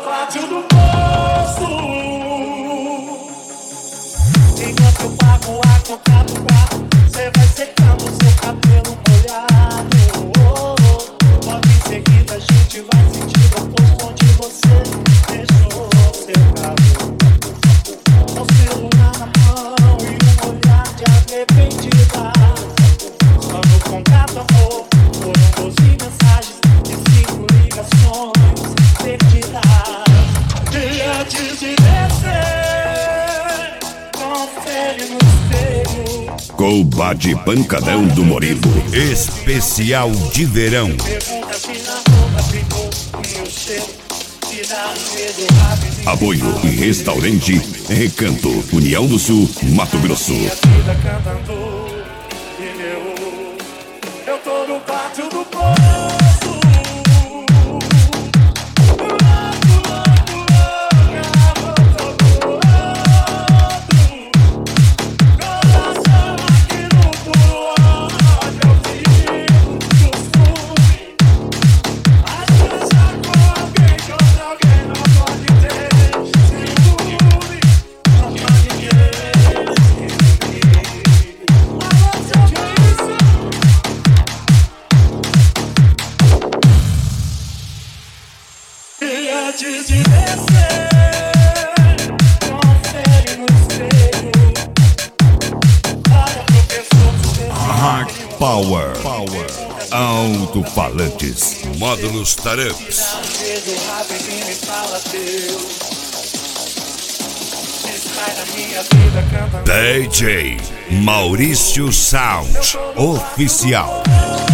pátio do poço. Enquanto eu pago a conta do quarto, cê vai secando seu cabelo molhado. Logo em seguida a gente vai sentir o oposto onde você deixou seu cabelo. Com o celular na mão e um olhar de arrependida. Só no contato, amor, foram 12 mensagens e 5 ligações perdidas. E antes de descer, confere no espelho. Combate Pancadão do Murilo, especial de verão. Pergunta se na roupa ficou o meu cheiro. Se dá medo rapidinho. Apoio e restaurante Recanto, União do Sul, Mato Grosso. Minha vida cantando. Eu tô no pátio do poço. Coração aqui no pulão. Eu digo costume. Às vezes com alguém, que outra alguém não pode ter ciúme. Não pode ter ciúme. Alô, seu Jason. E antes de descer, confere no espelho. Olha pro pescoço. Hard Power, alto-falantes, módulos Taramps. Vejo rapidinho e fala Deus. Sai da minha vida cantando. DJ Maurício Sound Oficial.